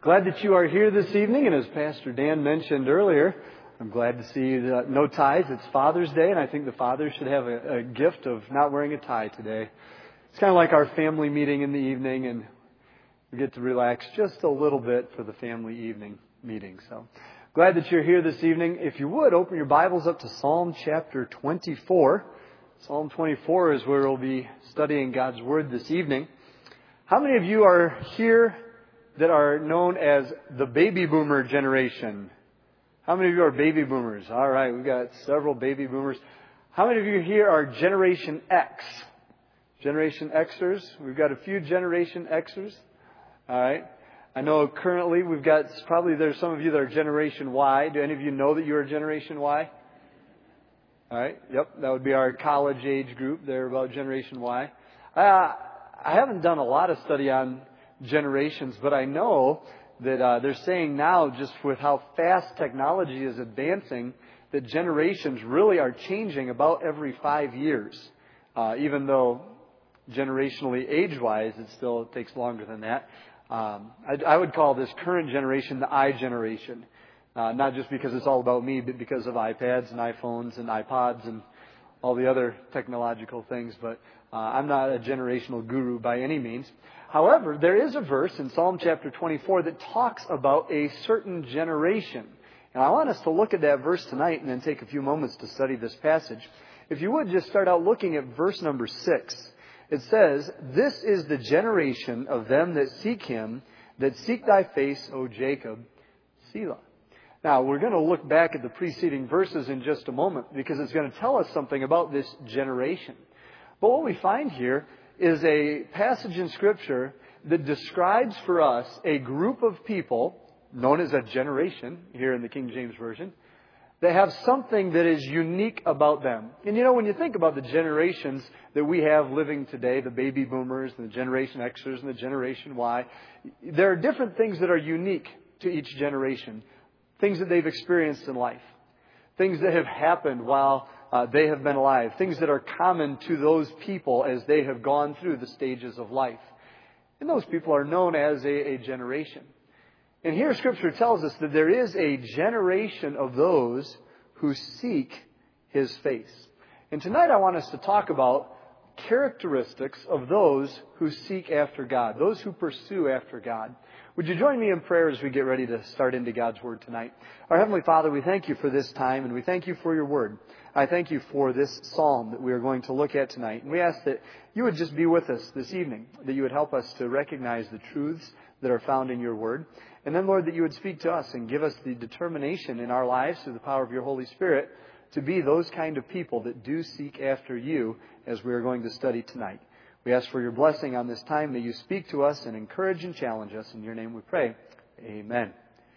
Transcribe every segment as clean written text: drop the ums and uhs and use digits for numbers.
Glad that you are here this evening, and as Pastor Dan mentioned earlier, I'm glad to see no ties. It's Father's Day, and I think the fathers should have a gift of not wearing a tie today. It's kind of like our family meeting in the evening, and we get to relax just a little bit for the family evening meeting. So glad that you're here this evening. If you would, open your Bibles up to Psalm chapter 24. Psalm 24 is where we'll be studying God's Word this evening. How many of you are here that are known as the baby boomer generation? How many of you are baby boomers? All right, we've got several baby boomers. How many of you here are Generation X? Generation Xers? We've got a few Generation Xers. All right. I know currently we've got, probably there's some of you that are Generation Y. Do any of you know that you are Generation Y? All right. Yep, that would be our college age group. They're about Generation Y. I haven't done a lot of study on generations, but I know that they're saying now, just with how fast technology is advancing, that generations really are changing about every 5 years. Even though generationally, age-wise, it still takes longer than that. I would call this current generation the I generation. Not just because it's all about me, but because of iPads and iPhones and iPods and all the other technological things. But I'm not a generational guru by any means. However, there is a verse in Psalm chapter 24 that talks about a certain generation. And I want us to look at that verse tonight and then take a few moments to study this passage. If you would, just start out looking at verse number 6. It says, "This is the generation of them that seek Him, that seek Thy face, O Jacob, Selah." Now, we're going to look back at the preceding verses in just a moment because it's going to tell us something about this generation. But what we find here is a passage in Scripture that describes for us a group of people, known as a generation here in the King James Version, that have something that is unique about them. And you know, when you think about the generations that we have living today, the baby boomers, the Generation Xers, and the Generation Y, there are different things that are unique to each generation. Things that they've experienced in life. Things that have happened while they have been alive. Things that are common to those people as they have gone through the stages of life. And those people are known as a generation. And here Scripture tells us that there is a generation of those who seek His face. And tonight I want us to talk about characteristics of those who seek after God. Those who pursue after God. Would you join me in prayer as we get ready to start into God's Word tonight? Our Heavenly Father, we thank You for this time and we thank You for Your Word. I thank You for this psalm that we are going to look at tonight. And we ask that You would just be with us this evening, that You would help us to recognize the truths that are found in Your Word. And then, Lord, that You would speak to us and give us the determination in our lives through the power of Your Holy Spirit to be those kind of people that do seek after You as we are going to study tonight. We ask for Your blessing on this time. May You speak to us and encourage and challenge us. In Your name we pray. Amen.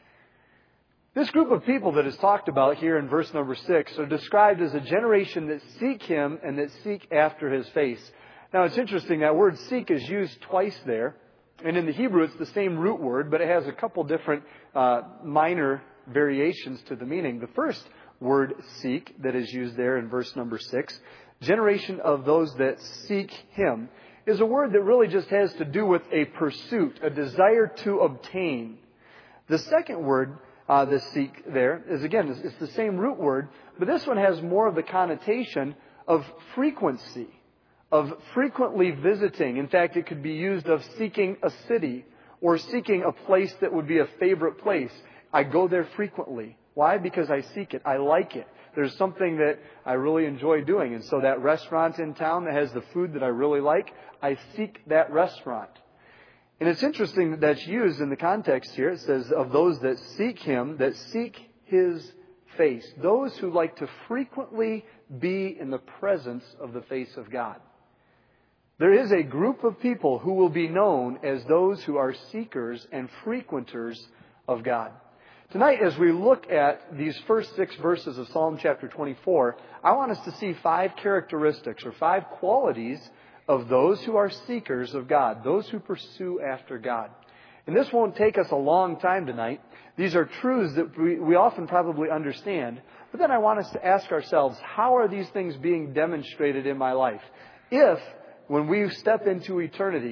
This group of people that is talked about here in verse number 6 are described as a generation that seek Him and that seek after His face. Now it's interesting, that word seek is used twice there. And in the Hebrew it's the same root word, but it has a couple different minor variations to the meaning. The first word seek that is used there in verse number 6, generation of those that seek Him, is a word that really just has to do with a pursuit, a desire to obtain. The second word, the seek there, is again, it's the same root word, but this one has more of the connotation of frequency, of frequently visiting. In fact, it could be used of seeking a city or seeking a place that would be a favorite place. I go there frequently. Why? Because I seek it. I like it. There's something that I really enjoy doing. And so that restaurant in town that has the food that I really like, I seek that restaurant. And it's interesting that that's used in the context here. It says, of those that seek Him, that seek His face. Those who like to frequently be in the presence of the face of God. There is a group of people who will be known as those who are seekers and frequenters of God. Tonight, as we look at these first 6 verses of Psalm chapter 24, I want us to see 5 characteristics or 5 qualities of those who are seekers of God, those who pursue after God. And this won't take us a long time tonight. These are truths that we often probably understand. But then I want us to ask ourselves, how are these things being demonstrated in my life? If, when we step into eternity,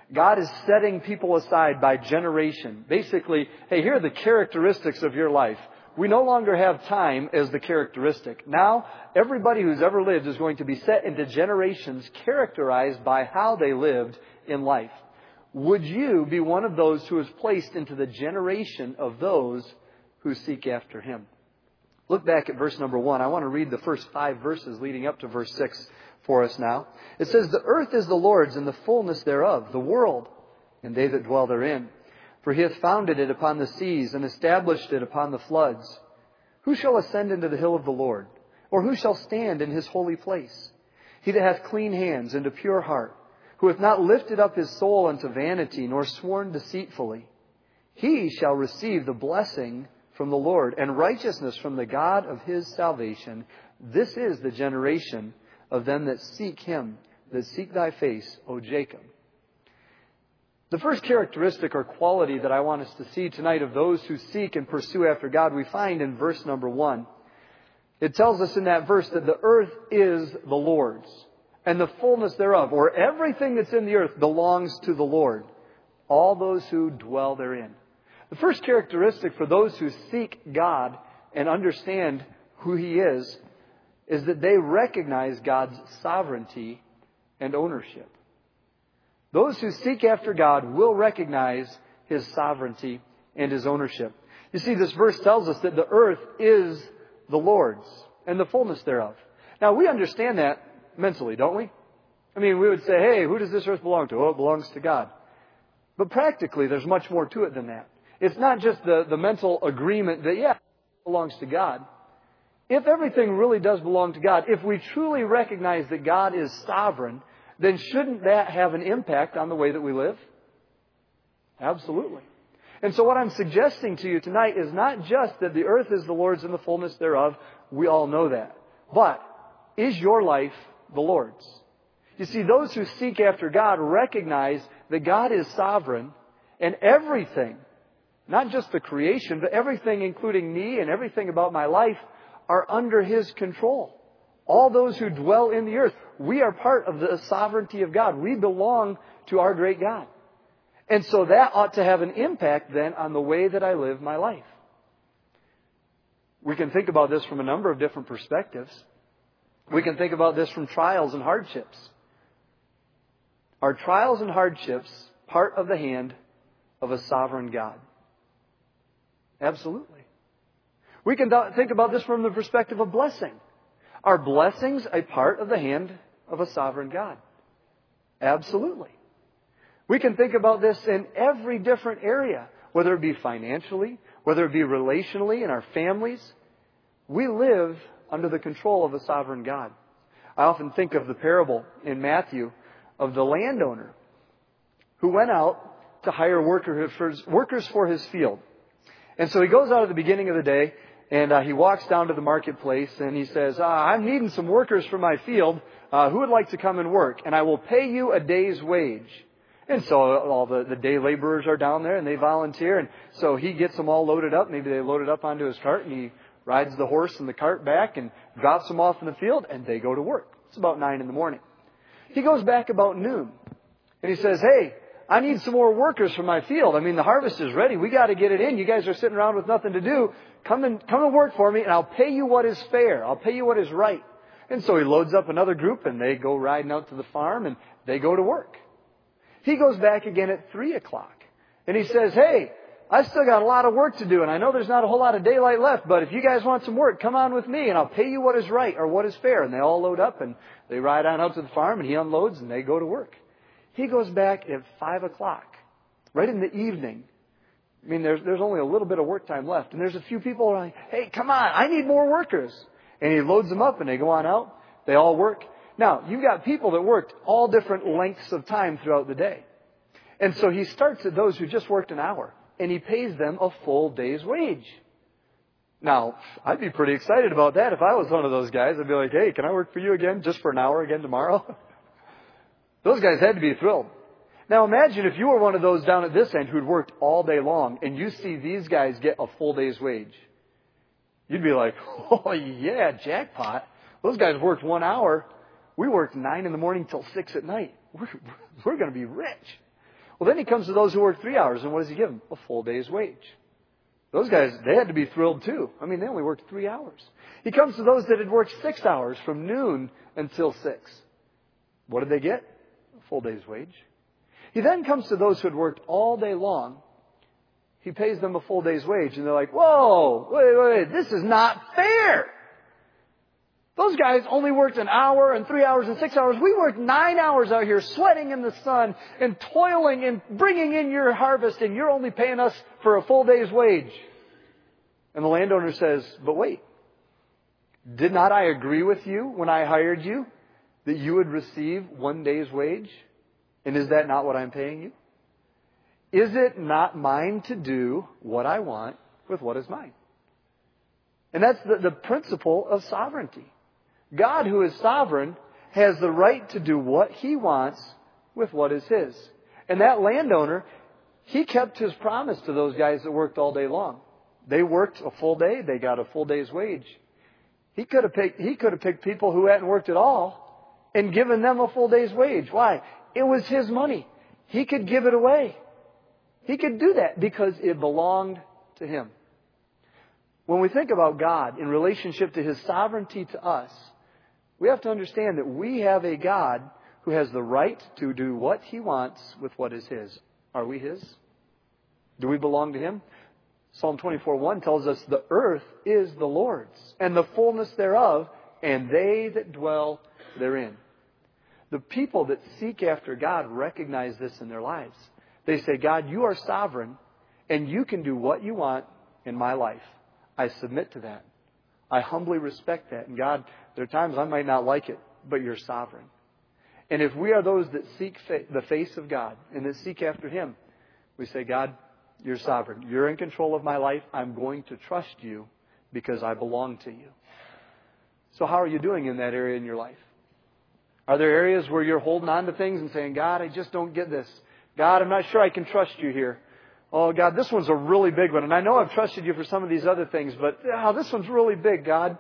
God is setting people aside by generation. Basically, hey, here are the characteristics of your life. We no longer have time as the characteristic. Now, everybody who's ever lived is going to be set into generations characterized by how they lived in life. Would you be one of those who is placed into the generation of those who seek after Him? Look back at verse number 1. I want to read the first 5 verses leading up to verse 6 for us now. It says, "The earth is the Lord's and the fullness thereof, the world, and they that dwell therein. For He hath founded it upon the seas and established it upon the floods. Who shall ascend into the hill of the Lord? Or who shall stand in His holy place? He that hath clean hands and a pure heart, who hath not lifted up his soul unto vanity, nor sworn deceitfully. He shall receive the blessing from the Lord, and righteousness from the God of his salvation. This is the generation of them that seek Him, that seek Thy face, O Jacob." The first characteristic or quality that I want us to see tonight of those who seek and pursue after God, we find in verse number 1. It tells us in that verse that the earth is the Lord's, and the fullness thereof, or everything that's in the earth, belongs to the Lord, all those who dwell therein. The first characteristic for those who seek God and understand who He is that they recognize God's sovereignty and ownership. Those who seek after God will recognize His sovereignty and His ownership. You see, this verse tells us that the earth is the Lord's and the fullness thereof. Now, we understand that mentally, don't we? I mean, we would say, hey, who does this earth belong to? Oh, it belongs to God. But practically, there's much more to it than that. It's not just the mental agreement that, yeah, it belongs to God. If everything really does belong to God, if we truly recognize that God is sovereign, then shouldn't that have an impact on the way that we live? Absolutely. And so what I'm suggesting to you tonight is not just that the earth is the Lord's and the fullness thereof. We all know that. But is your life the Lord's? You see, those who seek after God recognize that God is sovereign, and everything, not just the creation, but everything, including me and everything about my life, are under His control. All those who dwell in the earth, we are part of the sovereignty of God. We belong to our great God. And so that ought to have an impact then on the way that I live my life. We can think about this from a number of different perspectives. We can think about this from trials and hardships. Are trials and hardships part of the hand of a sovereign God? Absolutely. We can think about this from the perspective of blessing. Are blessings a part of the hand of a sovereign God? Absolutely. We can think about this in every different area, whether it be financially, whether it be relationally in our families. We live under the control of a sovereign God. I often think of the parable in Matthew of the landowner who went out to hire workers for his field. And so he goes out at the beginning of the day, and he walks down to the marketplace, and he says, I'm needing some workers for my field. Who would like to come and work? And I will pay you a day's wage. And so all the day laborers are down there, and they volunteer. And so he gets them all loaded up. Maybe they load it up onto his cart, and he rides the horse and the cart back and drops them off in the field, and they go to work. It's about 9 a.m. He goes back about noon, and he says, hey, I need some more workers for my field. I mean, the harvest is ready. We got to get it in. You guys are sitting around with nothing to do. Come and work for me, and I'll pay you what is fair. I'll pay you what is right. And so he loads up another group, and they go riding out to the farm, and they go to work. He goes back again at 3 o'clock, and he says, hey, I still got a lot of work to do, and I know there's not a whole lot of daylight left, but if you guys want some work, come on with me, and I'll pay you what is right or what is fair. And they all load up, and they ride on out to the farm, and he unloads, and they go to work. He goes back at 5 o'clock, right in the evening. I mean, there's only a little bit of work time left, and there's a few people who are like, hey, come on, I need more workers. And he loads them up, and they go on out. They all work. Now, you've got people that worked all different lengths of time throughout the day. And so he starts at those who just worked an hour, and he pays them a full day's wage. Now, I'd be pretty excited about that if I was one of those guys. I'd be like, hey, can I work for you again just for an hour again tomorrow? Those guys had to be thrilled. Now, imagine if you were one of those down at this end who'd worked all day long, and you see these guys get a full day's wage. You'd be like, oh, yeah, jackpot. Those guys worked 1 hour. We worked 9 a.m. till 6 p.m. We're going to be rich. Well, then he comes to those who work 3 hours, and what does he give them? A full day's wage. Those guys, they had to be thrilled too. I mean, they only worked 3 hours. He comes to those that had worked 6 hours from noon until 6. What did they get? A full day's wage. He then comes to those who had worked all day long. He pays them a full day's wage, and they're like, whoa, wait, this is not fair. Those guys only worked an hour and 3 hours and 6 hours. We worked 9 hours out here sweating in the sun and toiling and bringing in your harvest, and you're only paying us for a full day's wage. And the landowner says, but wait, did not I agree with you when I hired you that you would receive 1 day's wage? And is that not what I'm paying you? Is it not mine to do what I want with what is mine? And that's the principle of sovereignty. God, who is sovereign, has the right to do what He wants with what is His. And that landowner, he kept his promise to those guys that worked all day long. They worked a full day. They got a full day's wage. He could have picked people who hadn't worked at all and given them a full day's wage. Why? It was his money. He could give it away. He could do that because it belonged to Him. When we think about God in relationship to His sovereignty to us, we have to understand that we have a God who has the right to do what He wants with what is His. Are we His? Do we belong to Him? Psalm 24:1 tells us, the earth is the Lord's, and the fullness thereof, and they that dwell therein. The people that seek after God recognize this in their lives. They say, God, you are sovereign, and you can do what you want in my life. I submit to that. I humbly respect that. And God, there are times I might not like it, but you're sovereign. And if we are those that seek the face of God and that seek after Him, we say, God, you're sovereign. You're in control of my life. I'm going to trust you because I belong to you. So how are you doing in that area in your life? Are there areas where you're holding on to things and saying, God, I just don't get this. God, I'm not sure I can trust you here. Oh, God, this one's a really big one. And I know I've trusted you for some of these other things, but this one's really big, God.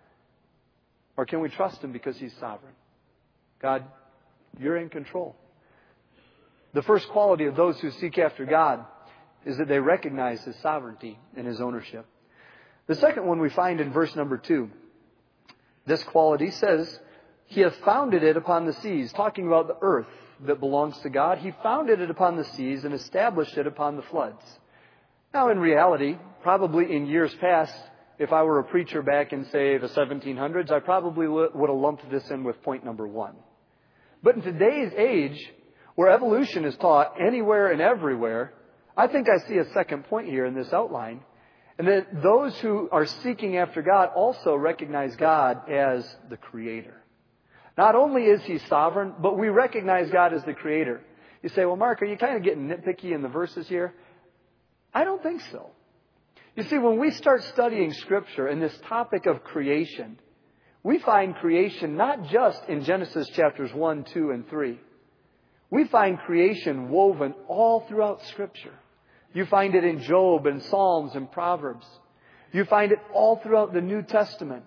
Or can we trust Him because He's sovereign? God, you're in control. The first quality of those who seek after God is that they recognize His sovereignty and His ownership. The second one we find in verse number 2. This quality says, He hath founded it upon the seas, talking about the earth that belongs to God. He founded it upon the seas and established it upon the floods. Now, in reality, probably in years past, if I were a preacher back in, say, the 1700s, I probably would have lumped this in with point number 1. But in today's age, where evolution is taught anywhere and everywhere, I think I see a second point here in this outline. And that those who are seeking after God also recognize God as the Creator. Not only is He sovereign, but we recognize God as the Creator. You say, well, Mark, are you kind of getting nitpicky in the verses here? I don't think so. You see, when we start studying Scripture and this topic of creation, we find creation not just in Genesis chapters 1, 2, and 3. We find creation woven all throughout Scripture. You find it in Job and Psalms and Proverbs. You find it all throughout the New Testament.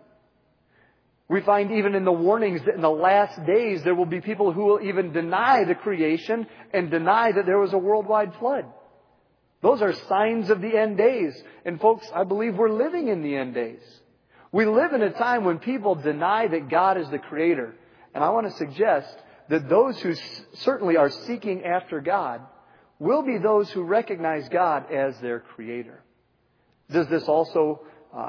We find even in the warnings that in the last days there will be people who will even deny the creation and deny that there was a worldwide flood. Those are signs of the end days. And folks, I believe we're living in the end days. We live in a time when people deny that God is the Creator. And I want to suggest that those who certainly are seeking after God will be those who recognize God as their Creator. Does this also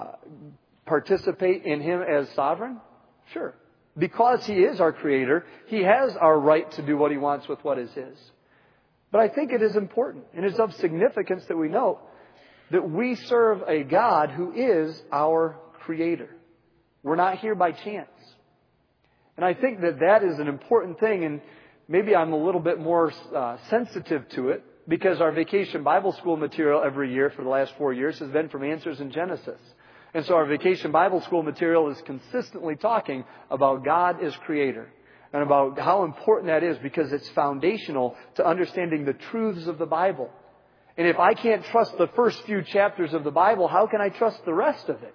participate in Him as sovereign? Sure. Because He is our Creator, He has our right to do what He wants with what is His. But I think it is important and it's of significance that we know that we serve a God who is our Creator. We're not here by chance. And I think that that is an important thing, and maybe I'm a little bit more sensitive to it because our Vacation Bible School material every year for the last 4 years has been from Answers in Genesis. And so our Vacation Bible School material is consistently talking about God as Creator and about how important that is because it's foundational to understanding the truths of the Bible. And if I can't trust the first few chapters of the Bible, how can I trust the rest of it?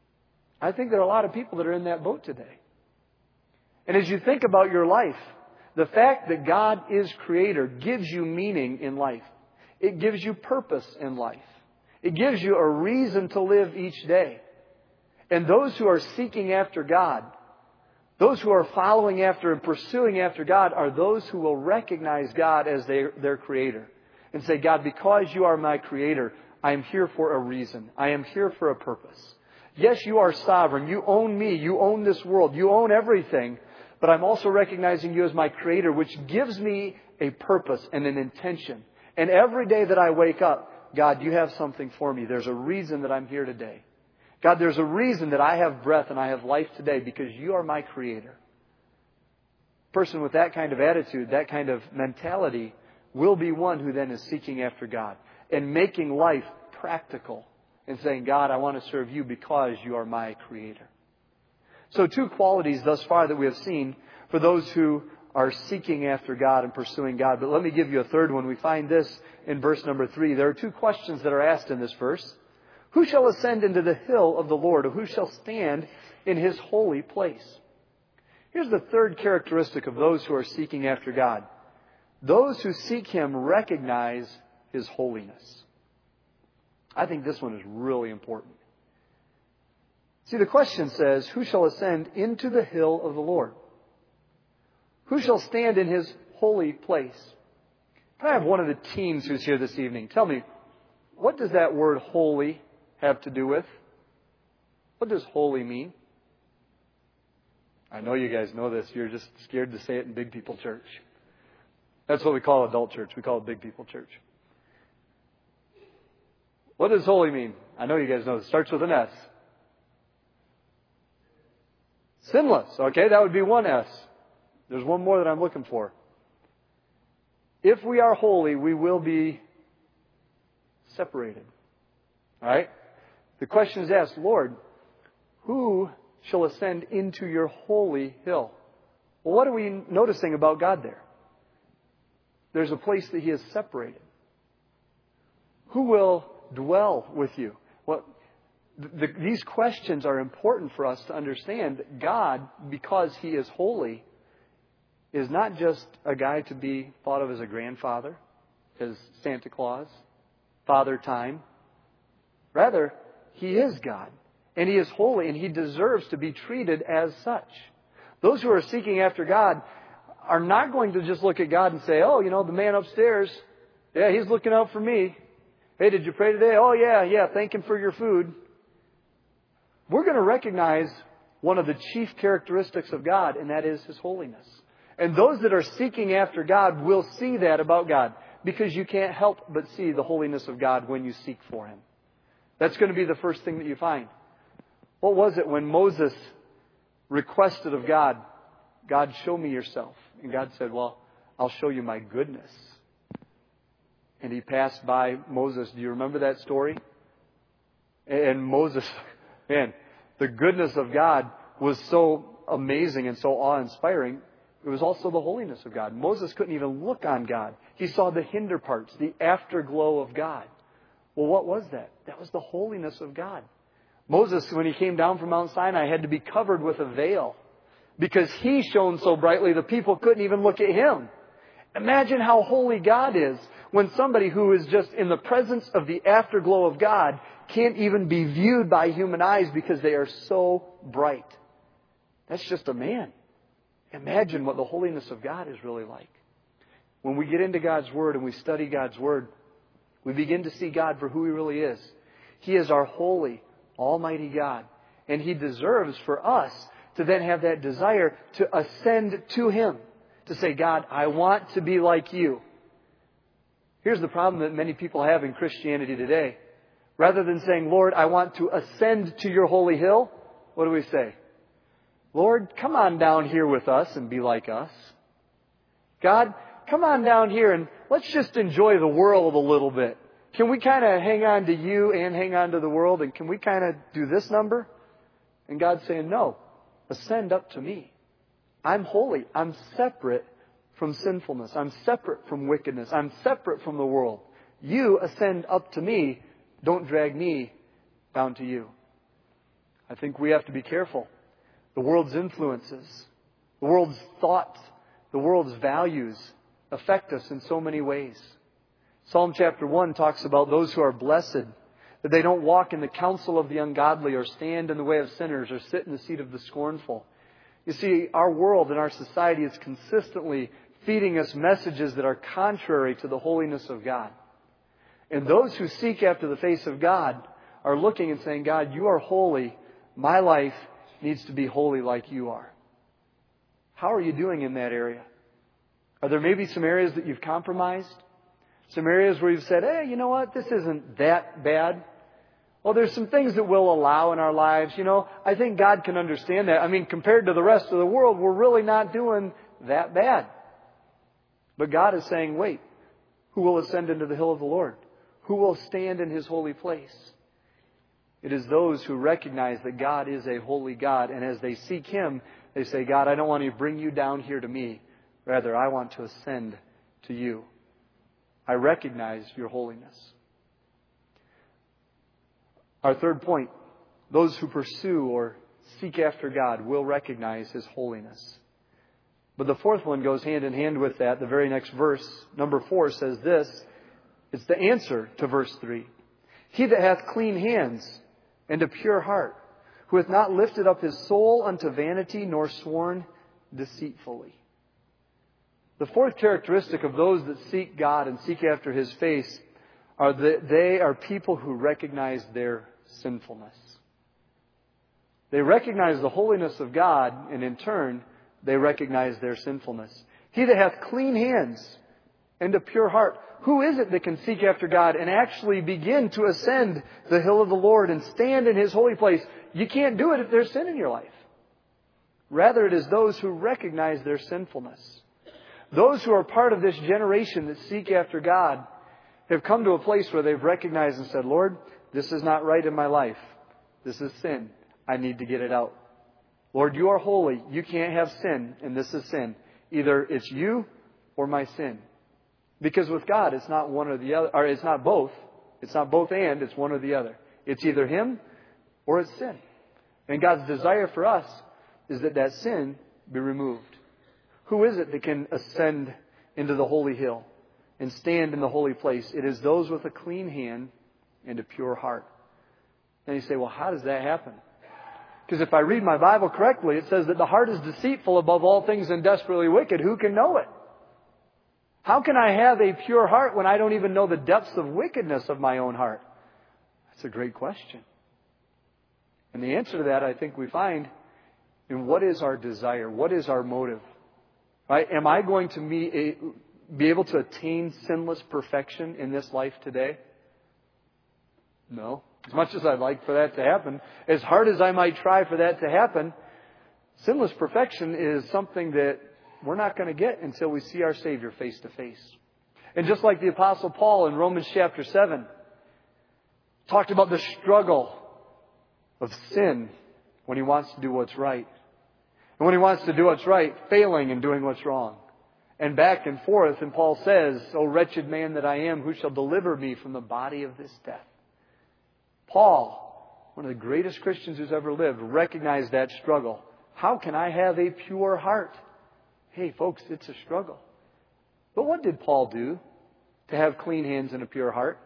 I think there are a lot of people that are in that boat today. And as you think about your life, The fact that God is Creator gives you meaning in life. It gives you purpose in life. It gives you a reason to live each day. And those who are seeking after God, those who are following after and pursuing after God, are those who will recognize God as their Creator. And say, God, because you are my Creator, I am here for a reason. I am here for a purpose. Yes, you are sovereign. You own me. You own this world. You own everything. But I'm also recognizing you as my Creator, which gives me a purpose and an intention. And every day that I wake up, God, you have something for me. There's a reason that I'm here today. God, there's a reason that I have breath and I have life today because you are my Creator. A person with that kind of attitude, that kind of mentality, will be one who then is seeking after God and making life practical and saying, God, I want to serve you because you are my Creator. So 2 qualities thus far that we have seen for those who are seeking after God and pursuing God. But let me give you a third one. We find this in verse number 3. There are 2 questions that are asked in this verse. Who shall ascend into the hill of the Lord, or who shall stand in His holy place? Here's the third characteristic of those who are seeking after God. Those who seek Him recognize His holiness. I think this one is really important. See, the question says, who shall ascend into the hill of the Lord? Who shall stand in His holy place? Can I have one of the teens who's here this evening? Tell me, what does that word holy have to do with? What does holy mean? I know you guys know this. You're just scared to say it in Big People Church. That's what we call adult church. We call it Big People Church. What does holy mean? I know you guys know. It starts with an S. Sinless. Okay, that would be one S. There's one more that I'm looking for. If we are holy, we will be separated. All right? The question is asked, Lord, who shall ascend into your holy hill? Well, what are we noticing about God there? There's a place that He is separated. Who will dwell with you? Well, these questions are important for us to understand that God, because He is holy, is not just a guy to be thought of as a grandfather, as Santa Claus, Father Time. Rather, He is God, and He is holy, and He deserves to be treated as such. Those who are seeking after God are not going to just look at God and say, oh, the man upstairs, yeah, he's looking out for me. Hey, did you pray today? Oh, yeah, thank Him for your food. We're going to recognize one of the chief characteristics of God, and that is His holiness. And those that are seeking after God will see that about God, because you can't help but see the holiness of God when you seek for Him. That's going to be the first thing that you find. What was it when Moses requested of God, God, show me yourself? And God said, well, I'll show you my goodness. And He passed by Moses. Do you remember that story? And Moses, man, the goodness of God was so amazing and so awe-inspiring. It was also the holiness of God. Moses couldn't even look on God. He saw the hinder parts, the afterglow of God. Well, what was that? That was the holiness of God. Moses, when he came down from Mount Sinai, had to be covered with a veil because he shone so brightly the people couldn't even look at him. Imagine how holy God is when somebody who is just in the presence of the afterglow of God can't even be viewed by human eyes because they are so bright. That's just a man. Imagine what the holiness of God is really like. When we get into God's Word and we study God's Word, we begin to see God for who He really is. He is our holy, almighty God. And He deserves for us to then have that desire to ascend to Him. To say, God, I want to be like you. Here's the problem that many people have in Christianity today. Rather than saying, Lord, I want to ascend to your holy hill, what do we say? Lord, come on down here with us and be like us. God, come on down here and let's just enjoy the world a little bit. Can we kind of hang on to you and hang on to the world? And can we kind of do this number? And God's saying, no, ascend up to me. I'm holy. I'm separate from sinfulness. I'm separate from wickedness. I'm separate from the world. You ascend up to me. Don't drag me down to you. I think we have to be careful. The world's influences, the world's thoughts, the world's values affect us in so many ways. Psalm chapter 1 talks about those who are blessed, that they don't walk in the counsel of the ungodly or stand in the way of sinners or sit in the seat of the scornful. You see, our world and our society is consistently feeding us messages that are contrary to the holiness of God. And those who seek after the face of God are looking and saying, God, you are holy. My life needs to be holy like you are. How are you doing in that area? Are there maybe some areas that you've compromised? Some areas where you've said, hey, you know what? This isn't that bad. Well, there's some things that we'll allow in our lives. I think God can understand that. I mean, compared to the rest of the world, we're really not doing that bad. But God is saying, wait, who will ascend into the hill of the Lord? Who will stand in His holy place? It is those who recognize that God is a holy God. And as they seek Him, they say, God, I don't want to bring you down here to me. Rather, I want to ascend to you. I recognize your holiness. Our third point, those who pursue or seek after God will recognize His holiness. But the fourth one goes hand in hand with that. The very next verse, number 4, says this. It's the answer to verse 3. He that hath clean hands and a pure heart, who hath not lifted up his soul unto vanity, nor sworn deceitfully. The fourth characteristic of those that seek God and seek after His face are that they are people who recognize their sinfulness. They recognize the holiness of God, and in turn, they recognize their sinfulness. He that hath clean hands and a pure heart. Who is it that can seek after God and actually begin to ascend the hill of the Lord and stand in His holy place? You can't do it if there's sin in your life. Rather, it is those who recognize their sinfulness. Those who are part of this generation that seek after God have come to a place where they've recognized and said, Lord, this is not right in my life. This is sin. I need to get it out. Lord, you are holy. You can't have sin, and this is sin. Either it's you or my sin. Because with God, it's not one or the other, or it's not both. It's not both and, it's one or the other. It's either Him or it's sin. And God's desire for us is that sin be removed. Who is it that can ascend into the holy hill and stand in the holy place? It is those with a clean hand and a pure heart. And you say, well, how does that happen? Because if I read my Bible correctly, it says that the heart is deceitful above all things and desperately wicked. Who can know it? How can I have a pure heart when I don't even know the depths of wickedness of my own heart? That's a great question. And the answer to that, I think we find in what is our desire? What is our motive? Right? Am I going to be able to attain sinless perfection in this life today? No. As much as I'd like for that to happen, as hard as I might try for that to happen, sinless perfection is something that we're not going to get until we see our Savior face to face. And just like the Apostle Paul in Romans chapter 7 talked about the struggle of sin when he wants to do what's right. And when he wants to do what's right, failing and doing what's wrong. And back and forth, and Paul says, O wretched man that I am, who shall deliver me from the body of this death? Paul, one of the greatest Christians who's ever lived, recognized that struggle. How can I have a pure heart? Hey, folks, it's a struggle. But what did Paul do to have clean hands and a pure heart?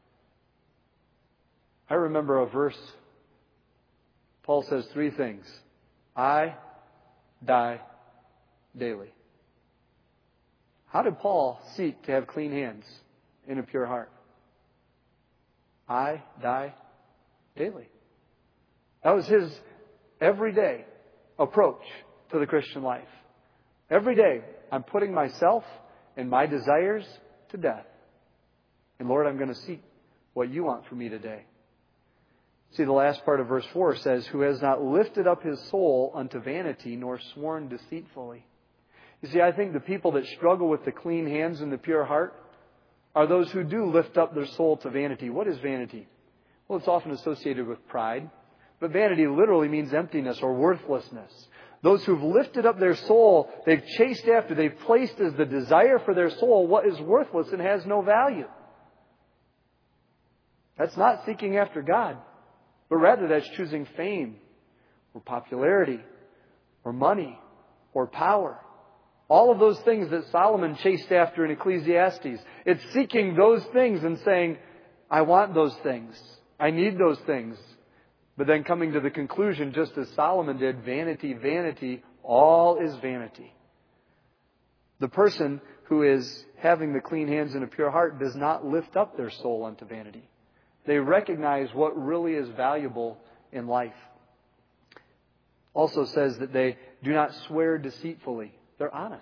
I remember a verse. Paul says 3 things. I die daily. How did Paul seek to have clean hands and a pure heart? I die daily. That was his everyday approach to the Christian life. Every day, I'm putting myself and my desires to death. And Lord, I'm going to seek what you want for me today. See, the last part of verse 4 says, who has not lifted up his soul unto vanity, nor sworn deceitfully. You see, I think the people that struggle with the clean hands and the pure heart are those who do lift up their soul to vanity. What is vanity? Well, it's often associated with pride. But vanity literally means emptiness or worthlessness. Those who've lifted up their soul, they've chased after, they've placed as the desire for their soul what is worthless and has no value. That's not seeking after God, but rather that's choosing fame or popularity or money or power All of those things that Solomon chased after in Ecclesiastes. It's seeking those things and saying, I want those things. I need those things. But then coming to the conclusion, just as Solomon did, vanity, vanity, all is vanity. The person who is having the clean hands and a pure heart does not lift up their soul unto vanity. They recognize what really is valuable in life. Also says that they do not swear deceitfully. They're honest.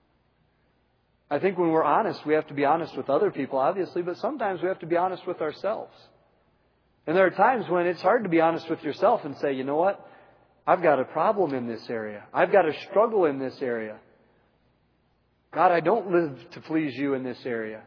I think when we're honest, we have to be honest with other people, obviously, but sometimes we have to be honest with ourselves. And there are times when it's hard to be honest with yourself and say, you know what? I've got a problem in this area. I've got a struggle in this area. God, I don't live to please you in this area.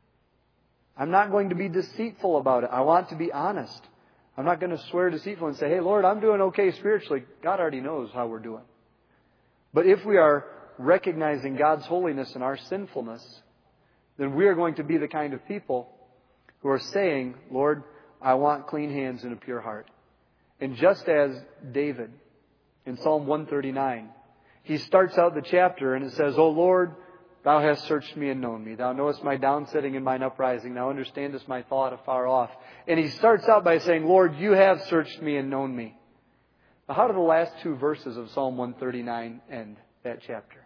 I'm not going to be deceitful about it. I want to be honest. I'm not going to swear deceitful and say, hey, Lord, I'm doing okay spiritually. God already knows how we're doing. But if we are recognizing God's holiness and our sinfulness, then we are going to be the kind of people who are saying, Lord, I want clean hands and a pure heart. And just as David in Psalm 139, he starts out the chapter and it says, O Lord, Thou hast searched me and known me. Thou knowest my downsitting and mine uprising. Thou understandest my thought afar off. And he starts out by saying, Lord, you have searched me and known me. Now, how do the last two verses of Psalm 139 end that chapter?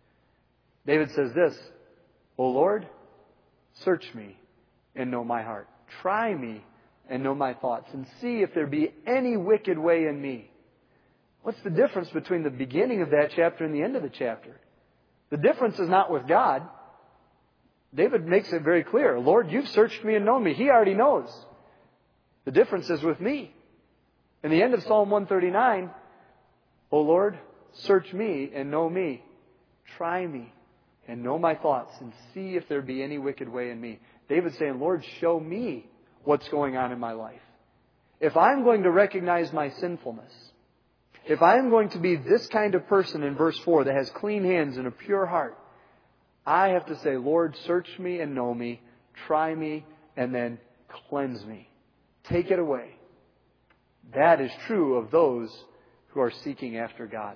David says this, O Lord, search me and know my heart. Try me and know my thoughts, and see if there be any wicked way in me. What's the difference between the beginning of that chapter and the end of the chapter? The difference is not with God. David makes it very clear. Lord, you've searched me and known me. He already knows. The difference is with me. In the end of Psalm 139, O Lord, search me and know me. Try me and know my thoughts, and see if there be any wicked way in me. David's saying, Lord, show me what's going on in my life. If I'm going to recognize my sinfulness, if I'm going to be this kind of person in verse 4 that has clean hands and a pure heart, I have to say, Lord, search me and know me, try me, and then cleanse me. Take it away. That is true of those who are seeking after God.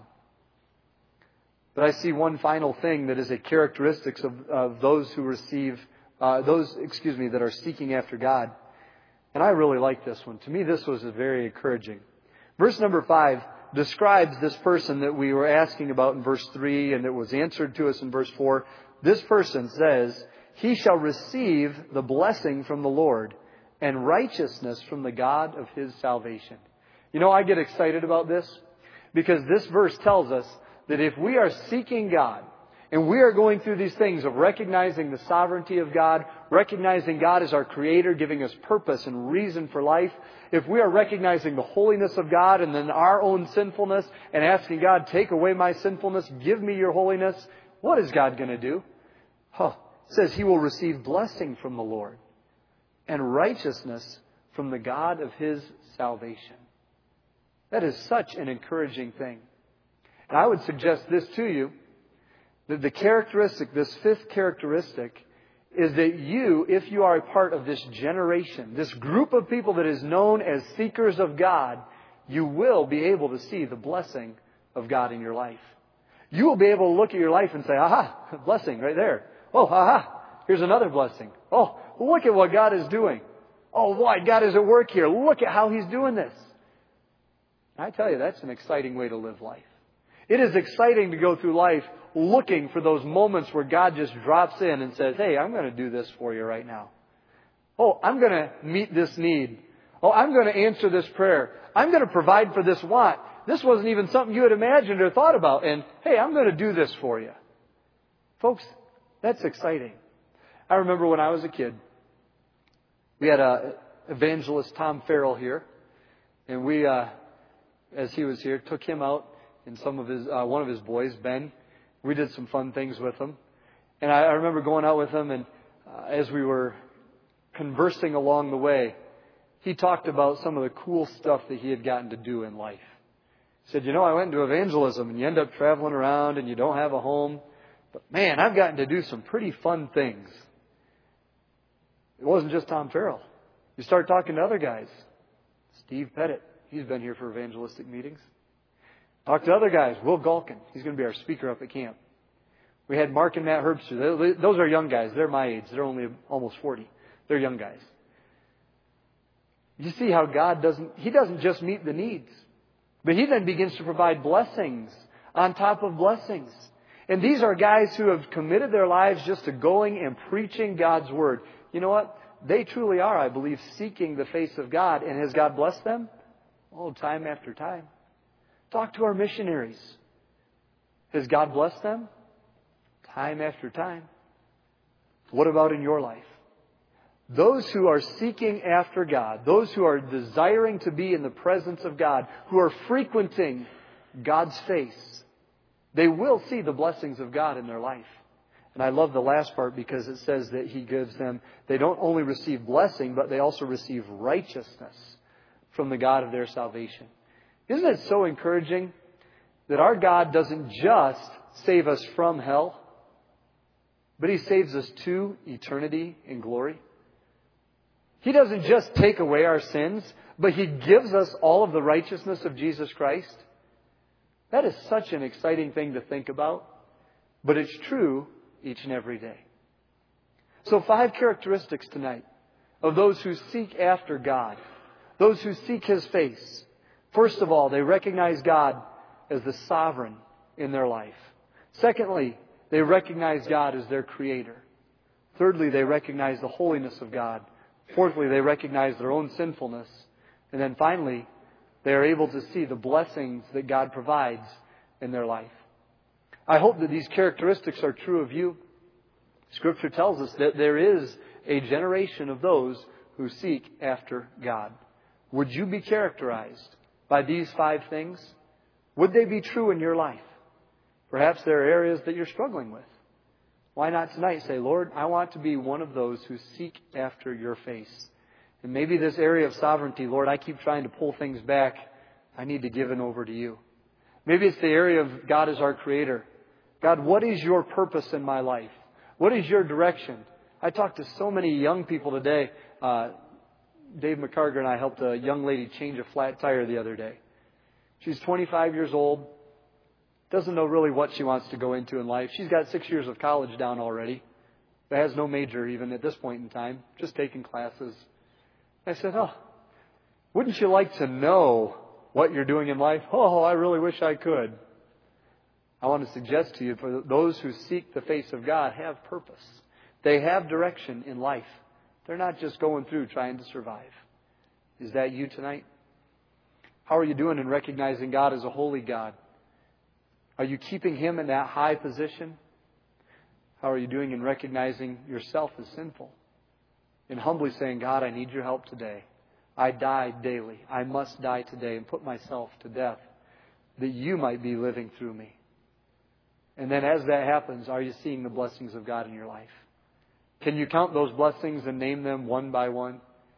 But I see one final thing that is a characteristic of those who receive, that are seeking after God. And I really like this one. To me, this was very encouraging. Verse number 5 describes this person that we were asking about in verse 3 and that was answered to us in verse 4. This person says, he shall receive the blessing from the Lord and righteousness from the God of his salvation. You know, I get excited about this because this verse tells us that if we are seeking God and we are going through these things of recognizing the sovereignty of God, recognizing God as our Creator, giving us purpose and reason for life, if we are recognizing the holiness of God and then our own sinfulness and asking God, take away my sinfulness, give me your holiness, what is God going to do? It says he will receive blessing from the Lord and righteousness from the God of his salvation. That is such an encouraging thing. And I would suggest this to you, that the characteristic, this fifth characteristic, is that you, if you are a part of this generation, this group of people that is known as seekers of God, you will be able to see the blessing of God in your life. You will be able to look at your life and say, aha, blessing right there. Oh, aha, here's another blessing. Oh, look at what God is doing. Oh, boy, God is at work here. Look at how He's doing this. I tell you, that's an exciting way to live life. It is exciting to go through life looking for those moments where God just drops in and says, hey, I'm going to do this for you right now. Oh, I'm going to meet this need. Oh, I'm going to answer this prayer. I'm going to provide for this want. This wasn't even something you had imagined or thought about. And hey, I'm going to do this for you. Folks, that's exciting. I remember when I was a kid, we had evangelist Tom Farrell here. And we, as he was here, took him out and one of his boys, Ben. We did some fun things with him. And I remember going out with him, and as we were conversing along the way, he talked about some of the cool stuff that he had gotten to do in life. He said, I went into evangelism, and you end up traveling around, and you don't have a home. But man, I've gotten to do some pretty fun things. It wasn't just Tom Farrell. You start talking to other guys. Steve Pettit, he's been here for evangelistic meetings. Talk to other guys. Will Galkin, he's going to be our speaker up at camp. We had Mark and Matt Herbster. Those are young guys. They're my age. They're only almost 40. They're young guys. You see how God doesn't just meet the needs, but He then begins to provide blessings on top of blessings. And these are guys who have committed their lives just to going and preaching God's Word. You know what? They truly are, I believe, seeking the face of God. And has God blessed them? Oh, time after time. Talk to our missionaries. Has God blessed them? Time after time. What about in your life? Those who are seeking after God, those who are desiring to be in the presence of God, who are frequenting God's face, they will see the blessings of God in their life. And I love the last part because it says that He gives them, they don't only receive blessing, but they also receive righteousness from the God of their salvation. Isn't it so encouraging that our God doesn't just save us from hell, but He saves us to eternity in glory? He doesn't just take away our sins, but He gives us all of the righteousness of Jesus Christ. That is such an exciting thing to think about, but it's true each and every day. So 5 characteristics tonight of those who seek after God, those who seek His face. First of all, they recognize God as the sovereign in their life. Secondly, they recognize God as their Creator. Thirdly, they recognize the holiness of God. Fourthly, they recognize their own sinfulness. And then finally, they are able to see the blessings that God provides in their life. I hope that these characteristics are true of you. Scripture tells us that there is a generation of those who seek after God. Would you be characterized by these 5 things? Would they be true in your life? Perhaps there are areas that you're struggling with. Why not tonight say, Lord, I want to be one of those who seek after your face. And maybe this area of sovereignty, Lord, I keep trying to pull things back. I need to give it over to you. Maybe it's the area of God as our Creator. God, what is your purpose in my life? What is your direction? I talked to so many young people today. Dave McCarger and I helped a young lady change a flat tire the other day. She's 25 years old. Doesn't know really what she wants to go into in life. She's got 6 years of college down already. But has no major even at this point in time. Just taking classes. I said, wouldn't you like to know what you're doing in life? Oh, I really wish I could. I want to suggest to you, for those who seek the face of God, have purpose. They have direction in life. They're not just going through trying to survive. Is that you tonight? How are you doing in recognizing God as a holy God? Are you keeping Him in that high position? How are you doing in recognizing yourself as sinful? And humbly saying, God, I need your help today. I die daily. I must die today and put myself to death that you might be living through me. And then as that happens, are you seeing the blessings of God in your life? Can you count those blessings and name them one by one?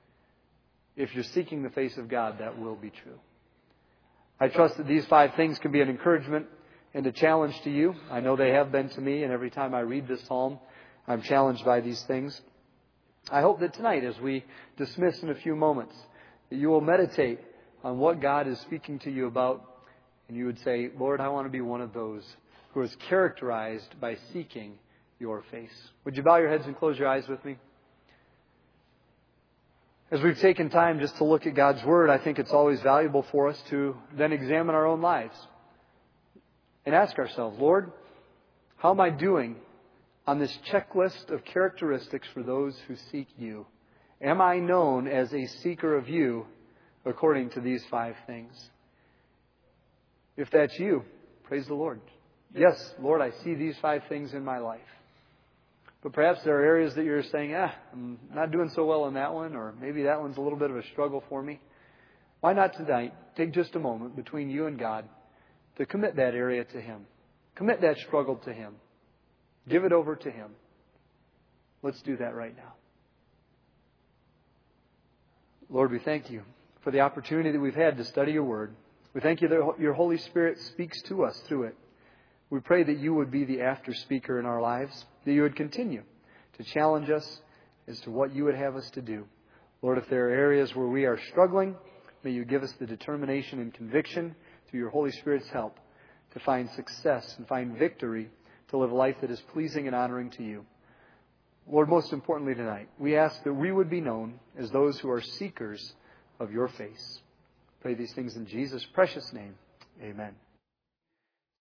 If you're seeking the face of God, that will be true. I trust that these 5 things can be an encouragement and a challenge to you. I know they have been to me, and every time I read this psalm, I'm challenged by these things. I hope that tonight, as we dismiss in a few moments, that you will meditate on what God is speaking to you about, and you would say, Lord, I want to be one of those who is characterized by seeking your face. Would you bow your heads and close your eyes with me? As we've taken time just to look at God's Word, I think it's always valuable for us to then examine our own lives and ask ourselves, Lord, how am I doing on this checklist of characteristics for those who seek you? Am I known as a seeker of you according to these 5 things? If that's you, praise the Lord. Yes, Lord, I see these 5 things in my life. But perhaps there are areas that you're saying, I'm not doing so well in that one, or maybe that one's a little bit of a struggle for me. Why not tonight take just a moment between you and God to commit that area to Him. Commit that struggle to Him. Give it over to Him. Let's do that right now. Lord, we thank you for the opportunity that we've had to study your Word. We thank you that your Holy Spirit speaks to us through it. We pray that you would be the after speaker in our lives, that you would continue to challenge us as to what you would have us to do. Lord, if there are areas where we are struggling, may you give us the determination and conviction through your Holy Spirit's help to find success and find victory to live a life that is pleasing and honoring to you. Lord, most importantly tonight, we ask that we would be known as those who are seekers of your face. Pray these things in Jesus' precious name. Amen.